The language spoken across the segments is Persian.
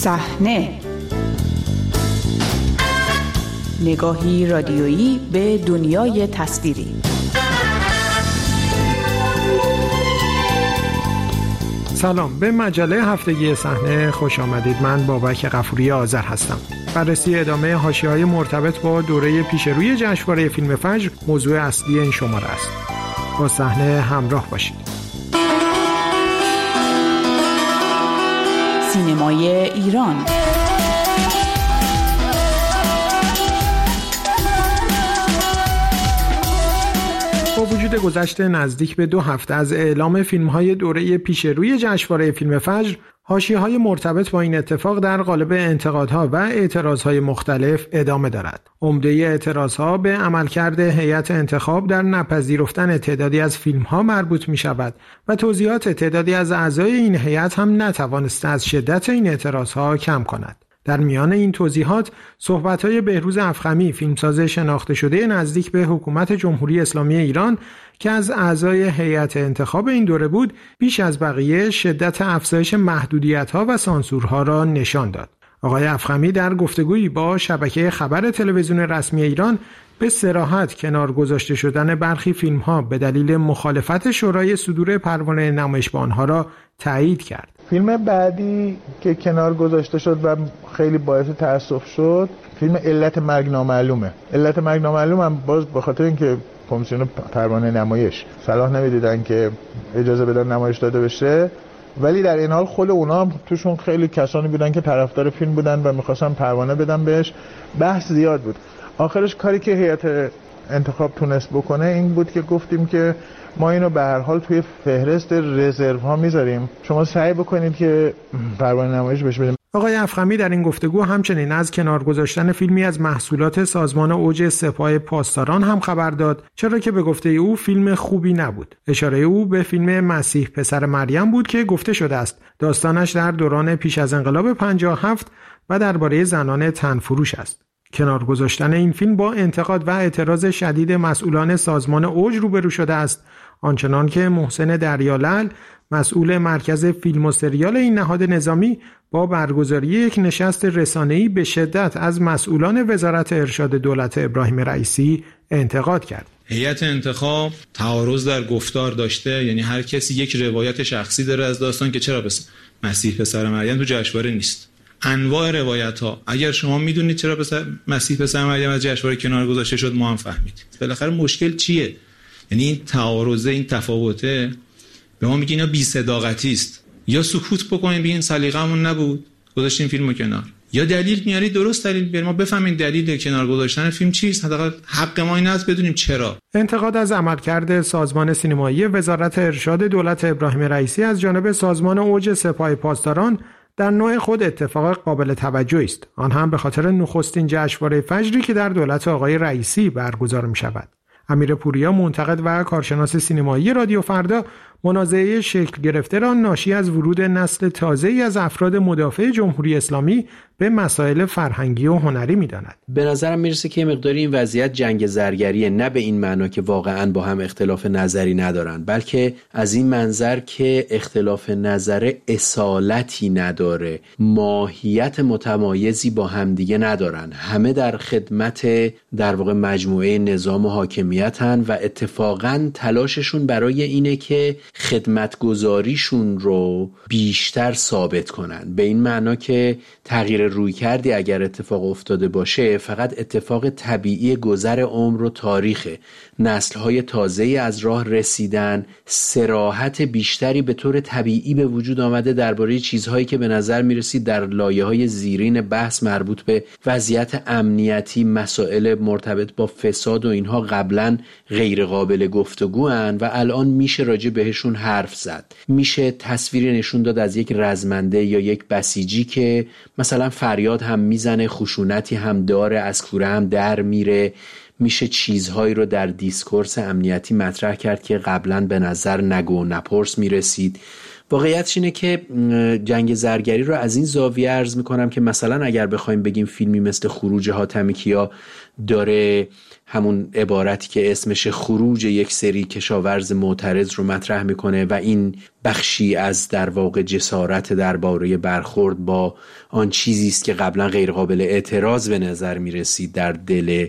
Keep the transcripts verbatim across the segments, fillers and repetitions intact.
صحنه، نگاهی رادیویی به دنیای تصویری. سلام، به مجله هفتگی صحنه خوش آمدید. من بابک غفوری آذر هستم. بررسی ادامه حاشیه‌های مرتبط با دوره پیشروی جشنواره فیلم فجر موضوع اصلی این شماره است. با صحنه همراه باشید. سینمای ایران. با وجود گذشت نزدیک به دو هفته از اعلام فیلم‌های دوره پیشروی جشنواره فیلم فجر، حاشیه‌های مرتبط با این اتفاق در قالب انتقادها و اعتراضهای مختلف ادامه دارد. عمده اعتراضها به عملکرد هیئت انتخاب در نپذیرفتن تعدادی از فیلم‌ها مربوط می‌شود و توضیحات تعدادی از اعضای این هیئت هم نتوانسته از شدت این اعتراضها کم کند. در میان این توضیحات صحبت‌های بهروز افخمی، فیلمساز شناخته شده نزدیک به حکومت جمهوری اسلامی ایران که از اعضای هیئت انتخاب این دوره بود، بیش از بقیه شدت افزایش محدودیت‌ها و سانسورها را نشان داد. آقای افخمی در گفتگویی با شبکه خبر تلویزیون رسمی ایران به صراحت کنار گذاشته شدن برخی فیلم‌ها به دلیل مخالفت شورای صدور پروانه نمایش با آنها را تایید کرد. فیلم بعدی که کنار گذاشته شد و خیلی باعث تأسف شد، فیلم علت مرگ نامعلومه. علت مرگ نامعلوم هم باز به خاطر اینکه کمیسیون پروانه نمایش صلاح نمیدیدن که اجازه بدن نمایش داده بشه، ولی در این حال خود اونا هم توشون خیلی کسانی بودن که طرفدار فیلم بودن و می‌خواستن پروانه بدن بهش. بحث زیاد بود. آخرش کاری که هیئت انتخاب تونست بکنه این بود که گفتیم که ما اینو به هر حال توی فهرست رزرو ها میذاریم، شما سعی بکنید که پروانه نمایش بهش بدیم. آقای افخمی در این گفتگو همچنین از کنار گذاشتن فیلمی از محصولات سازمان اوج سپاه پاسداران هم خبر داد، چرا که به گفته او فیلم خوبی نبود. اشاره او به فیلم مسیح پسر مریم بود که گفته شده است داستانش در دوران پیش از انقلاب پنجاه و هفت و درباره زنان تنفروش است. کنار گذاشتن این فیلم با انتقاد و اعتراض شدید مسئولان سازمان اوج روبرو شده است، آنچنان که محسن دریالعل، مسئول مرکز فیلم و سریال این نهاد نظامی، با برگزاری یک نشست رسانه‌ای به شدت از مسئولان وزارت ارشاد دولت ابراهیم رئیسی انتقاد کرد. هیئت انتخاب تعارض در گفتار داشته، یعنی هر کسی یک روایت شخصی داره از داستان که چرا بس مسیح پسر مریم تو جشنواره نیست. انواع روایت ها، اگر شما میدونید چرا پسر مسیح پسر مریم از جشنواره کنار گذاشته شد، ما هم فهمیدیم. بالاخره مشکل چیه؟ یعنی این تعارض، این تفاوته به ما میگه اینا بی صداقتی است. یا سکوت بکنین بگین سلیقه‌مون نبود گذاشتیم فیلمو کنار، یا دلیل میارید درست دلیل بیارید ما بفهمیم دلیل کنار گذاشتن فیلم چیست. حداقل حق ما این است بدونیم چرا. انتقاد از عملکرد سازمان سینمایی وزارت ارشاد دولت ابراهیم رئیسی از جانب سازمان اوج سپاه پاسداران در نوع خود اتفاق قابل توجهی است، آن هم به خاطر نخستین جشنواره فجری که در دولت آقای رئیسی برگزار می شود. امیر پوریا، منتقد و کارشناس سینمایی رادیو فردا، منازعه شکل گرفته را ناشی از ورود نسل تازه‌ای از افراد مدافع جمهوری اسلامی به مسائل فرهنگی و هنری می‌داند. به نظرم میرسه که مقداری این وضعیت جنگ زرگریه، نه به این معنا که واقعاً با هم اختلاف نظری ندارن، بلکه از این منظر که اختلاف نظر اصالتی نداره، ماهیت متمایزی با هم دیگه ندارن، همه در خدمت در واقع مجموعه نظام و حاکمیتن و اتفاقاً تلاششون برای اینه که خدمتگزاریشون رو بیشتر ثابت کنن، به این معنا که تغییر روی کردی اگر اتفاق افتاده باشه فقط اتفاق طبیعی گذر عمر و تاریخه. نسل‌های تازه‌ای از راه رسیدن، صراحت بیشتری به طور طبیعی به وجود آمده درباره چیزهایی که به نظر می‌رسید در لایه‌های زیرین بحث مربوط به وضعیت امنیتی، مسائل مرتبط با فساد و اینها قبلاً غیر قابل گفتگوان و الان میشه راجع بهشون حرف زد. میشه تصویری نشون داد از یک رزمنده یا یک بسیجی که مثلا فریاد هم میزنه، خشونتی هم داره، از کوره هم در میره. میشه چیزهایی رو در دیسکورس امنیتی مطرح کرد که قبلا به نظر نگو و نپرس میرسید. واقعیتش اینه که جنگ زرگری رو از این زاویه عرض میکنم که مثلا اگر بخوایم بگیم فیلمی مثل خروج حاتمی کیا داره همون عبارتی که اسمش خروج یک سری کشاورز معترض رو مطرح میکنه و این بخشی از در واقع جسارت درباره برخورد با آن چیزی است که قبلا غیر قابل اعتراض به نظر میرسید در دل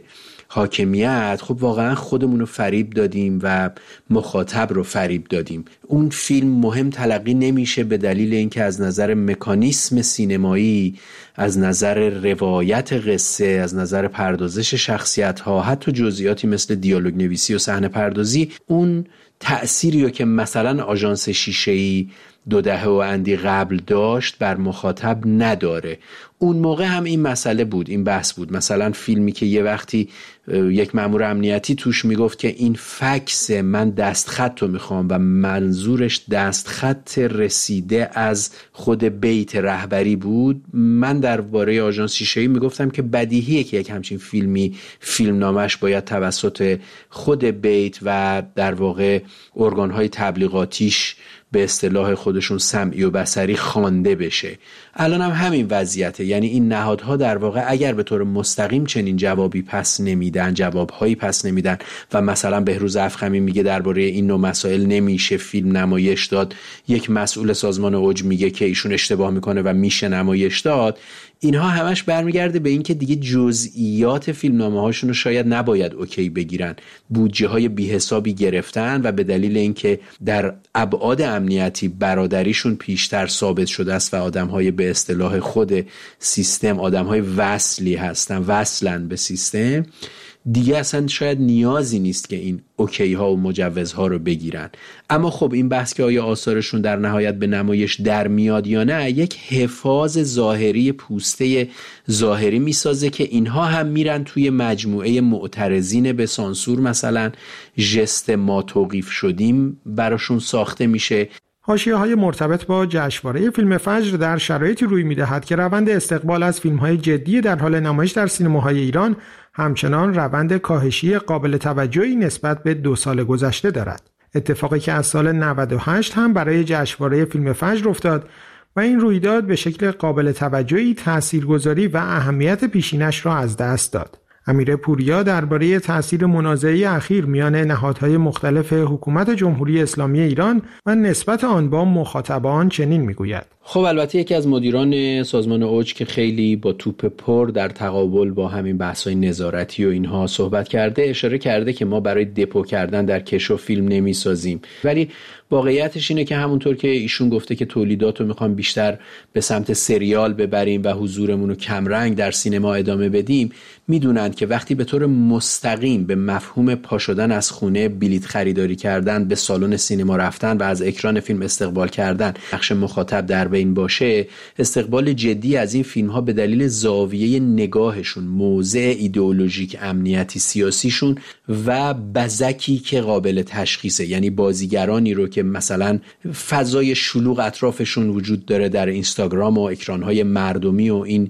حاکمیت، خب واقعا خودمون رو فریب دادیم و مخاطب رو فریب دادیم. اون فیلم مهم تلقی نمیشه به دلیل اینکه از نظر مکانیسم سینمایی، از نظر روایت قصه، از نظر پردازش شخصیت ها، حتی جزئیاتی مثل دیالوگ نویسی و صحنه پردازی اون تأثیری رو که مثلا آژانس شیشه‌ای دو دهه و اندی قبل داشت بر مخاطب نداره. اون موقع هم این مسئله بود، این بحث بود. مثلا فیلمی که یه وقتی یک مأمور امنیتی توش میگفت که این فکس من دستخط رو میخوام و منظورش دستخط رسیده از خود بیت رهبری بود، من درباره آژانس شیشه‌ای میگفتم که بدیهیه که یک همچین فیلمی فیلم نامش باید توسط خود بیت و در واقع ارگان‌های تبلیغاتیش به اصطلاح خودشون سمعی و بصری خوانده بشه. الان هم همین وضعیته، یعنی این نهادها در واقع اگر به طور مستقیم چنین جوابی پس نمیدن، جوابهایی پس نمیدن و مثلا بهروز افخمی میگه درباره این نوع مسائل نمیشه فیلم نمایش داد، یک مسئول سازمان اوج میگه که ایشون اشتباه میکنه و میشه نمایش داد، اینها همش برمیگرده به این که دیگه جزئیات فیلمنامه هاشون رو شاید نباید اوکی بگیرن. بودجه های بی حسابی گرفتن و به دلیل اینکه در ابعاد امنیتی برادریشون پیشتر ثابت شده است و آدم های به اصطلاح خود سیستم آدم های وصلی هستن، وصلن به سیستم، دیگه اصلا شاید نیازی نیست که این اوکی ها و مجوزها رو بگیرن. اما خب این بحث که آیا آثارشون در نهایت به نمایش در میاد یا نه، یک حفاظ ظاهری پوسته ظاهری میسازه که اینها هم میرن توی مجموعه معترضین به سانسور، مثلا ژست ما توقیف شدیم براشون ساخته میشه. حاشیه‌های مرتبط با جشنواره فیلم فجر در شرایطی روی می‌دهد که روند استقبال از فیلم‌های جدی در حال نمایش در سینماهای ایران همچنان روند کاهشی قابل توجهی نسبت به دو سال گذشته دارد. اتفاقی که از سال نود و هشت هم برای جشنواره فیلم فجر افتاد و این رویداد به شکل قابل توجهی تاثیرگذاری و اهمیت پیشینش را از دست داد. امیر پوریا درباره تأثیر منازعه اخیر میان نهادهای مختلف حکومت جمهوری اسلامی ایران و نسبت آن با مخاطبان چنین میگوید: خب البته یکی از مدیران سازمان اوج که خیلی با توپ پر در تقابل با همین بحث‌های نظارتی و اینها صحبت کرده، اشاره کرده که ما برای دپو کردن در کشو فیلم نمیسازیم، ولی واقعیتش اینه که همونطور که ایشون گفته که تولیدات رو میخوام بیشتر به سمت سریال ببریم و حضورمون رو کمرنگ در سینما ادامه بدیم، میدونن که وقتی به طور مستقیم به مفهوم پا شدن از خونه، بلیط خریداری کردن، به سالن سینما رفتن و از اکران فیلم استقبال کردن نقش مخاطب در بین باشه، استقبال جدی از این فیلم ها به دلیل زاویه نگاهشون، موضع ایدئولوژیک امنیتی سیاسیشون و بزکی که قابل تشخیصه، یعنی بازیگرانی رو که مثلا فضای شلوغ اطرافشون وجود داره در اینستاگرام و اکرانهای مردمی و این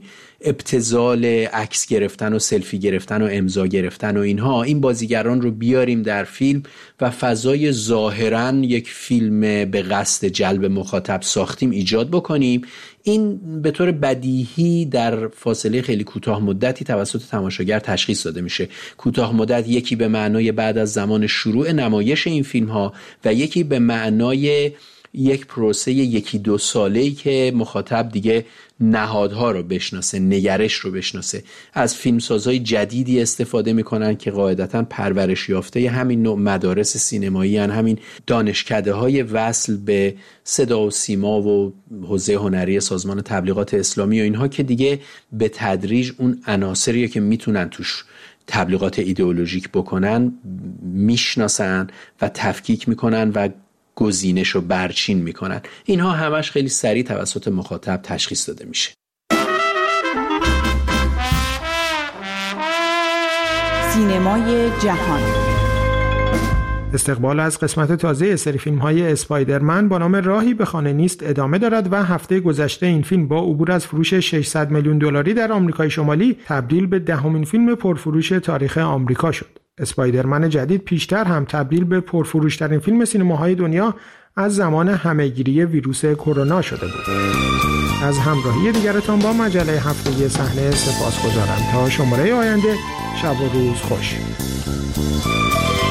ابتذال عکس گرفتن و سلفی گرفتن و امضا گرفتن و اینها، این بازیگران رو بیاریم در فیلم و فضای ظاهراً یک فیلم به قصد جلب مخاطب ساختیم ایجاد بکنیم. این به طور بدیهی در فاصله خیلی کوتاه مدتی توسط تماشاگر تشخیص داده میشه. کوتاه مدت یکی به معنای بعد از زمان شروع نمایش این فیلم ها و یکی به معنای یک پروسه یکی دو ساله‌ای که مخاطب دیگه نهادها رو بشناسه، نگرش رو بشناسه. از فیلمسازهای جدیدی استفاده میکنن که قاعدتاً پرورش یافته همین نوع مدارس سینمایی هن، همین دانشکده های وصل به صدا و سیما و حوزه هنری سازمان تبلیغات اسلامی و اینها که دیگه به تدریج اون عناصریه که میتونن توش تبلیغات ایدئولوژیک بکنن میشناسن و تفکیک میکنن و گزینش رو برچین میکنن. اینها همش خیلی سریع توسط مخاطب تشخیص داده میشه. سینمای جهان. استقبال از قسمت تازه سری فیلم‌های اسپایدرمن با نام راهی به خانه نیست ادامه دارد و هفته گذشته این فیلم با عبور از فروش ششصد میلیون دلاری در آمریکای شمالی تبدیل به دهمین فیلم پرفروش تاریخ آمریکا شد. اسپایدرمن جدید پیشتر هم تبدیل به پرفروشترین فیلم سینماهای دنیا از زمان همهگیری ویروس کرونا شده بود. از همراهی دیگرتان با مجله هفتگی صحنه سپاسگزارم. تا شماره آینده، شب و روز خوش.